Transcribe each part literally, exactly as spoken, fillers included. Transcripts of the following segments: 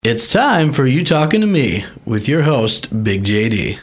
It's time for You Talking to Me with your host, Big J D.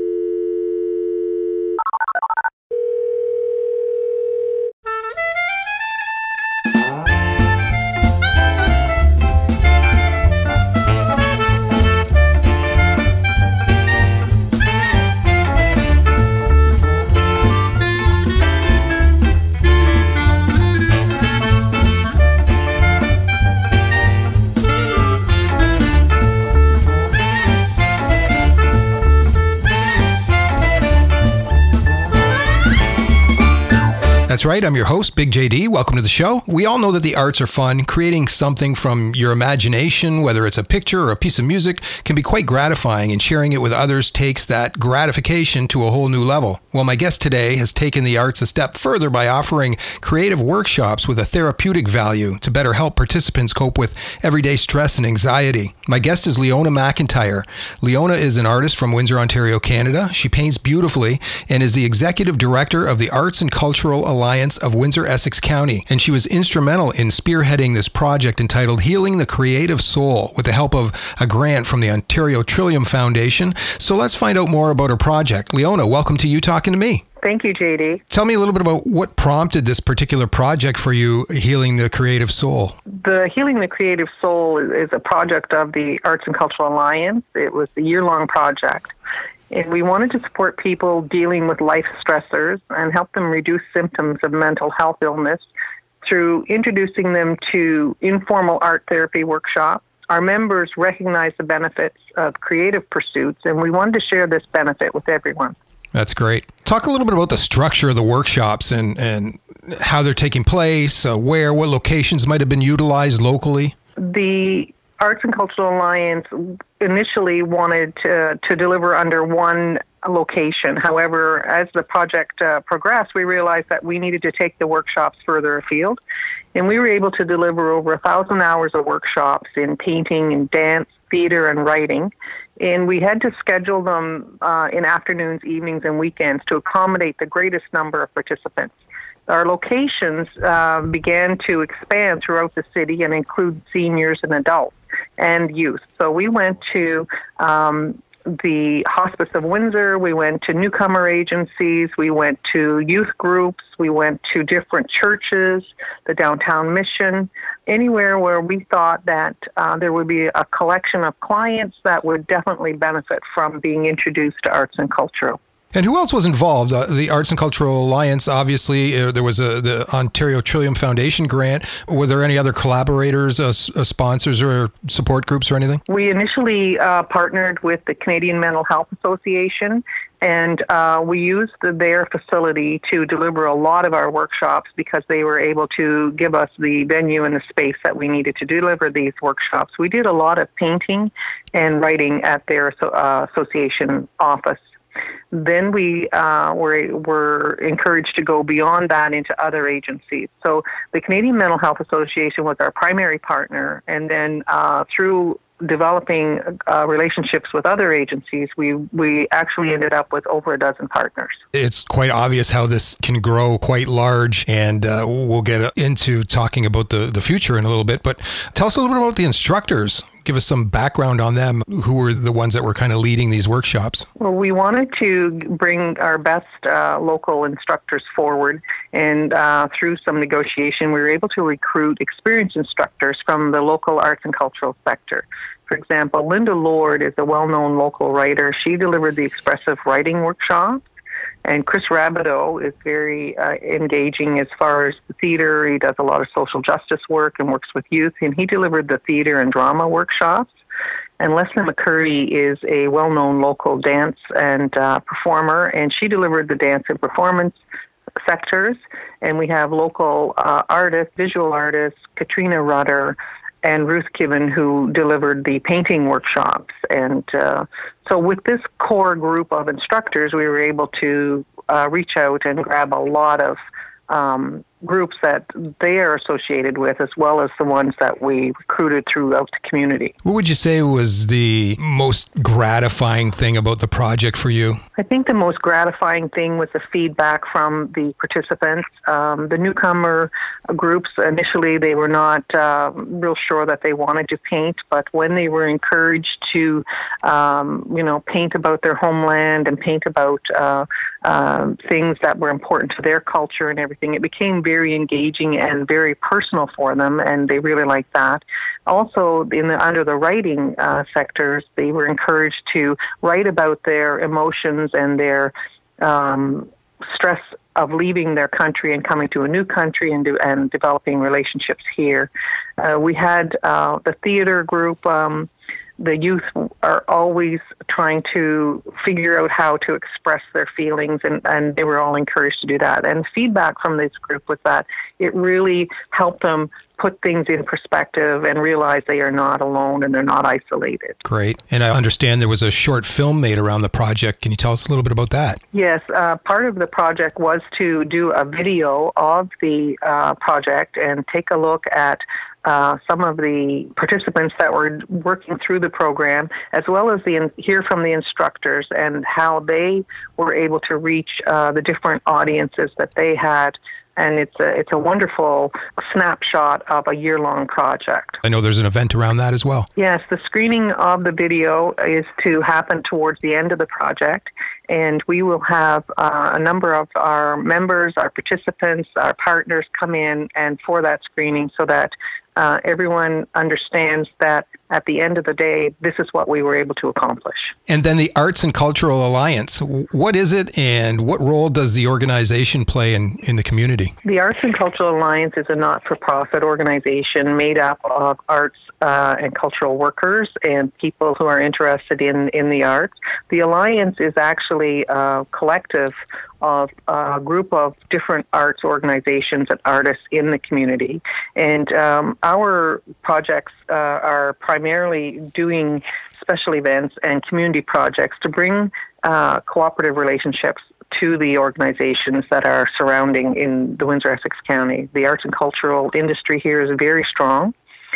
That's right. I'm your host, Big J D. Welcome to the show. We all know that the arts are fun. Creating something from your imagination, whether it's a picture or a piece of music, can be quite gratifying, and sharing it with others takes that gratification to a whole new level. Well, my guest today has taken the arts a step further by offering creative workshops with a therapeutic value to better help participants cope with everyday stress and anxiety. My guest is Leona McIntyre. Leona is an artist from Windsor, Ontario, Canada. She paints beautifully and is the executive director of the Arts and Cultural Alliance of Windsor, Essex County, and she was instrumental in spearheading this project entitled Healing the Creative Soul with the help of a grant from the Ontario Trillium Foundation. So let's find out more about her project. Leona, welcome to You Talking to Me. Thank you, J D. Tell me a little bit about what prompted this particular project for you, Healing the Creative Soul. The Healing the Creative Soul is a project of the Arts and Cultural Alliance. It was a year-long project. And we wanted to support people dealing with life stressors and help them reduce symptoms of mental health illness through introducing them to informal art therapy workshops. Our members recognize the benefits of creative pursuits, and we wanted to share this benefit with everyone. That's great. Talk a little bit about the structure of the workshops and, and how they're taking place, uh, where, what locations might have been utilized locally. The Arts and Cultural Alliance initially wanted to, to deliver under one location. However, as the project uh, progressed, we realized that we needed to take the workshops further afield. And we were able to deliver over a thousand hours of workshops in painting and dance, theater, and writing. And we had to schedule them uh, in afternoons, evenings, and weekends to accommodate the greatest number of participants. Our locations uh, began to expand throughout the city and include seniors and adults and youth. So we went to um, the Hospice of Windsor, we went to newcomer agencies, we went to youth groups, we went to different churches, the Downtown Mission, anywhere where we thought that uh, there would be a collection of clients that would definitely benefit from being introduced to arts and culture. And who else was involved? Uh, the Arts and Cultural Alliance, obviously, uh, there was a, the Ontario Trillium Foundation grant. Were there any other collaborators, uh, s- uh, sponsors, or support groups or anything? We initially uh, partnered with the Canadian Mental Health Association, and uh, we used the, their facility to deliver a lot of our workshops because they were able to give us the venue and the space that we needed to deliver these workshops. We did a lot of painting and writing at their uh, association office. Then we uh, were, were encouraged to go beyond that into other agencies. So the Canadian Mental Health Association was our primary partner, and then uh, through developing uh, relationships with other agencies, we, we actually ended up with over a dozen partners. It's quite obvious how this can grow quite large, and uh, we'll get into talking about the, the future in a little bit. But tell us a little bit about the instructors. Give us some background on them. Who were the ones that were kind of leading these workshops? Well, we wanted to bring our best uh, local instructors forward, and uh, through some negotiation, we were able to recruit experienced instructors from the local arts and cultural sector. For example, Linda Lord is a well-known local writer. She delivered the expressive writing workshop. And Chris Rabideau is very uh, engaging as far as the theater. He does a lot of social justice work and works with youth, and he delivered the theater and drama workshops. And Leslie McCurdy is a well-known local dance and uh, performer, and she delivered the dance and performance sectors. And we have local uh, artists, visual artists, Katrina Rutter, and Ruth Kiven, who delivered the painting workshops. And uh, so with this core group of instructors, we were able to uh, reach out and grab a lot of um, groups that they are associated with, as well as the ones that we recruited throughout the community. What would you say was the most gratifying thing about the project for you? I think the most gratifying thing was the feedback from the participants. Um, the newcomer groups, initially they were not uh, real sure that they wanted to paint, but when they were encouraged to, um, you know, paint about their homeland and paint about uh, uh, things that were important to their culture and everything, it became very engaging and very personal for them, and they really liked that. Also, in the, under the writing uh, sectors, they were encouraged to write about their emotions and their um, stress of leaving their country and coming to a new country and, do, and developing relationships here. Uh, we had uh, the theater group. Um, the youth are always trying to figure out how to express their feelings, and, and they were all encouraged to do that. And feedback from this group was that it really helped them put things in perspective and realize they are not alone and they're not isolated. Great. And I understand there was a short film made around the project. Can you tell us a little bit about that? Yes. Uh, part of the project was to do a video of the uh, project and take a look at Uh, some of the participants that were working through the program, as well as the hear from the instructors and how they were able to reach uh, the different audiences that they had. And it's a, it's a wonderful snapshot of a year-long project. I know there's an event around that as well. Yes, the screening of the video is to happen towards the end of the project, and we will have uh, a number of our members, our participants, our partners come in and for that screening so that uh, everyone understands that at the end of the day, this is what we were able to accomplish. And then the Arts and Cultural Alliance, what is it and what role does the organization play in, in the community? The Arts and Cultural Alliance is a not-for-profit organization made up of arts uh, and cultural workers and people who are interested in, in the arts. The Alliance is actually a collective of a group of different arts organizations and artists in the community. And um, our projects uh, are primarily doing special events and community projects to bring uh, cooperative relationships to the organizations that are surrounding in the Windsor-Essex County. The arts and cultural industry here is very strong,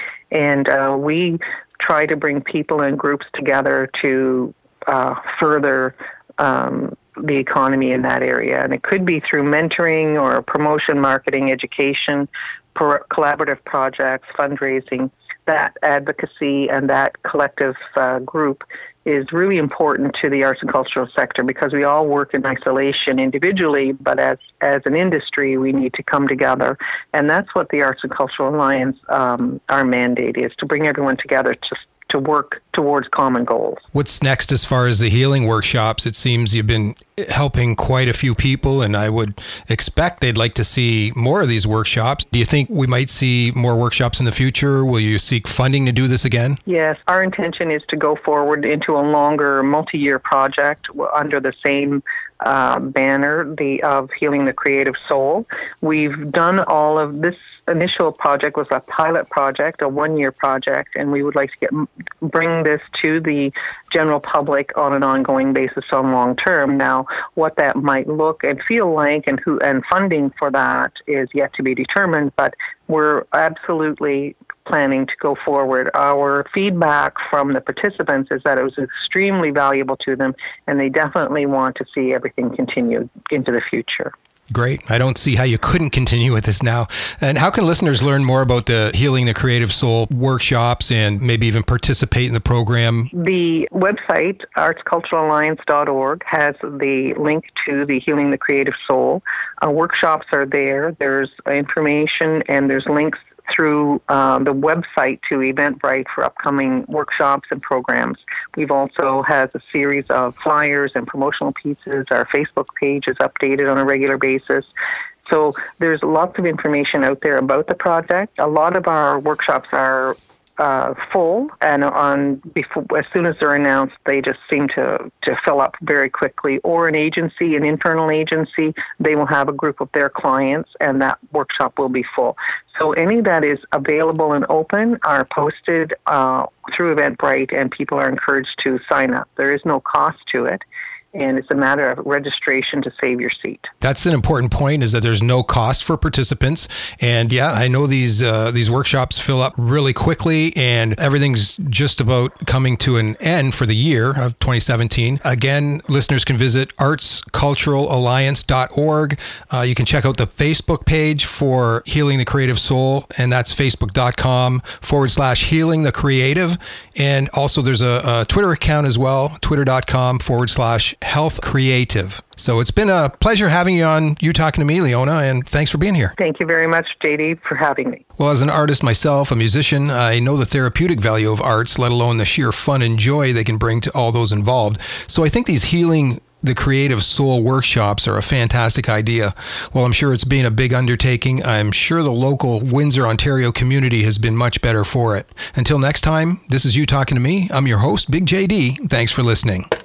and uh, we try to bring people and groups together to uh, further um, the economy in that area. And it could be through mentoring or promotion, marketing, education, per- collaborative projects, fundraising. That advocacy and that collective uh, group is really important to the arts and cultural sector because we all work in isolation individually, but as, as an industry, we need to come together. And that's what the Arts and Cultural Alliance, um, our mandate is, to bring everyone together to to work towards common goals. What's next as far as the healing workshops? It seems you've been helping quite a few people, and I would expect they'd like to see more of these workshops. Do you think we might see more workshops in the future? Will you seek funding to do this again? Yes, our intention is to go forward into a longer multi-year project under the same uh, banner, the of Healing the Creative Soul. We've done all of this. Initial project was a pilot project, a one-year project, and we would like to get bring this to the general public on an ongoing basis on long term. Now, what that might look and feel like, and who and funding for that is yet to be determined. But we're absolutely planning to go forward. Our feedback from the participants is that it was extremely valuable to them, and they definitely want to see everything continue into the future. Great. I don't see how you couldn't continue with this now. And how can listeners learn more about the Healing the Creative Soul workshops and maybe even participate in the program? The website, arts cultural alliance dot org, has the link to the Healing the Creative Soul. Uh, workshops are there. There's information and there's links through uh, the website to Eventbrite for upcoming workshops and programs. We've also has a series of flyers and promotional pieces. Our Facebook page is updated on a regular basis. So there's lots of information out there about the project. A lot of our workshops are uh, full, and on before, as soon as they're announced, they just seem to, to fill up very quickly. Or an agency, an internal agency, they will have a group of their clients, and that workshop will be full. So any that is available and open are posted uh, through Eventbrite, and people are encouraged to sign up. There is no cost to it. and it's a matter of registration to save your seat. That's an important point, is that there's no cost for participants. And yeah, I know these uh, these workshops fill up really quickly, and everything's just about coming to an end for the year of twenty seventeen. Again, listeners can visit arts cultural alliance dot org. Uh, you can check out the Facebook page for Healing the Creative Soul, and that's facebook.com forward slash healing the creative. And also there's a, a Twitter account as well, twitter.com forward slash health creative. So it's been a pleasure having you on You Talking to Me, Leona, and thanks for being here. Thank you very much, J D, for having me. Well, as an artist myself, a musician, I know the therapeutic value of arts, let alone the sheer fun and joy they can bring to all those involved. So I think these Healing the Creative Soul workshops are a fantastic idea. Well, I'm sure it's been a big undertaking. I'm sure the local Windsor, Ontario community has been much better for it. Until next time, this is You Talking to Me. I'm your host, Big J D. Thanks for listening.